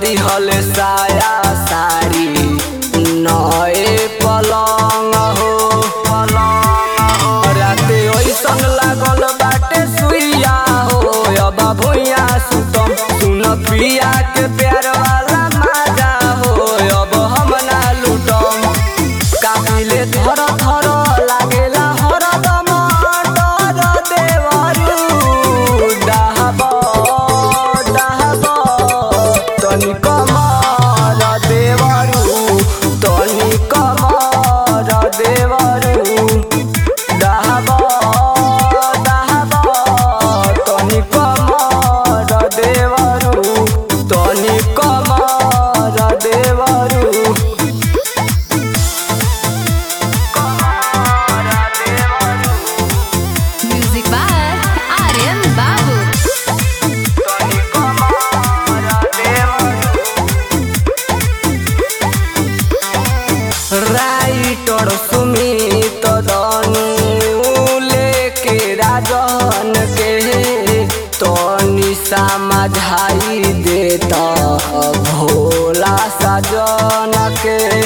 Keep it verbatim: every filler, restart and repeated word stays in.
दिहल साया साड़ी नए पलंग हो राते ओइसन लागल बाटे सुइया हो अब भुइया सुतम सुन पिया के प्यार वाला मजा हो अब हम ना लूटम काबिले धर धर लागेला हरदम डर देवरू डहब डहब तनी कमर देवरू तनी कमर देवरू डहब डहब तनी कमर देवरू तनी कमर देवरू Music by Aryan Babu. Writer Sumit Dhanu लेके राजन के तनी समझाई देता भोला सजन के